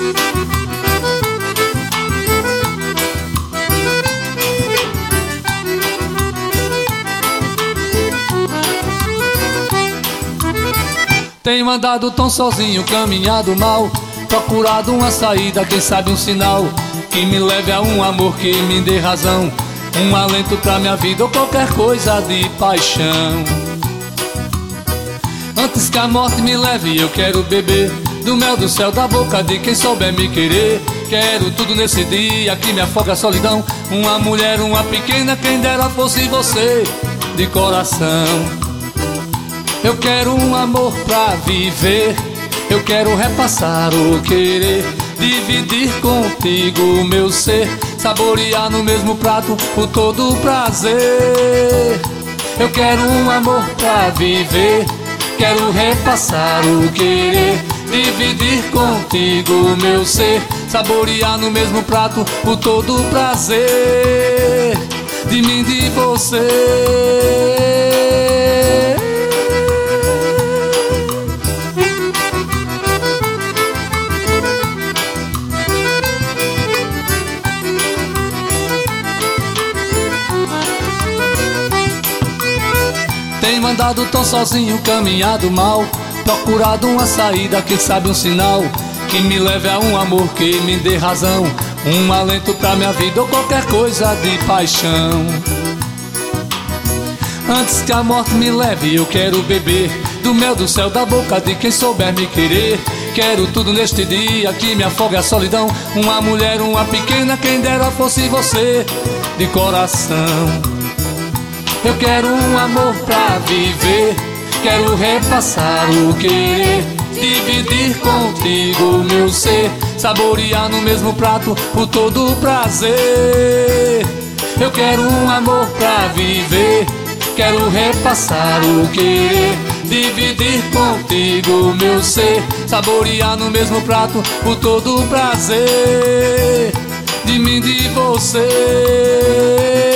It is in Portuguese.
Tenho andado tão sozinho, caminhado mal, procurado uma saída, quem sabe um sinal que me leve a um amor que me dê razão, um alento pra minha vida ou qualquer coisa de paixão. Antes que a morte me leve, eu quero beber do mel do céu, da boca de quem souber me querer. Quero tudo nesse dia que me afoga a solidão, uma mulher, uma pequena, quem dera fosse você, de coração. Eu quero um amor pra viver, eu quero repassar o querer, dividir contigo o meu ser, saborear no mesmo prato o todo o prazer. Eu quero um amor pra viver, quero repassar o querer, dividir contigo o meu ser, saborear no mesmo prato o todo o prazer de mim, de você. Tenho andado tão sozinho, caminhado mal, procurado uma saída, quem sabe um sinal que me leve a um amor que me dê razão, um alento pra minha vida ou qualquer coisa de paixão. Antes que a morte me leve, eu quero beber do mel do céu, da boca de quem souber me querer. Quero tudo neste dia que me afoga a solidão, uma mulher, uma pequena, quem dera fosse você, de coração. Eu quero um amor pra viver, quero repassar o querer, dividir contigo o meu ser, saborear no mesmo prato o todo o prazer. Eu quero um amor pra viver, quero repassar o querer, dividir contigo o meu ser, saborear no mesmo prato o todo o prazer de mim, de você.